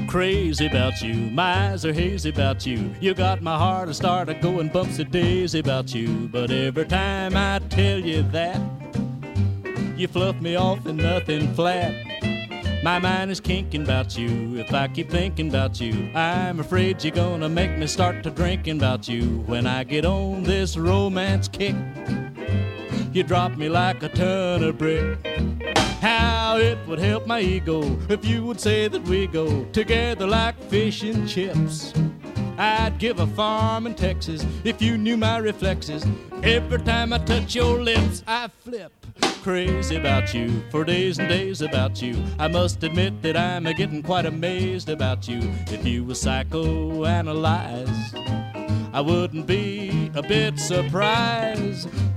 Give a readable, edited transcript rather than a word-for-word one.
crazy about you, my eyes are hazy about you. You got my heart a start a going bumpsy daisy about you. But every time I tell you that, you fluff me off and nothing flat. My mind is kinking about you. If I keep thinking about you, I'm afraid you're gonna make me start to drinking about you. When I get on this romance kick, you drop me like a ton of brick. How it would help my ego if you would say that we go together like fish and chips. I'd give a farm in Texas if you knew my reflexes. Every time I touch your lips, I flip. Crazy about you, for days and days about you. I must admit that I'm getting quite amazed about you. If you were psychoanalyzed, I wouldn't be a bit surprised.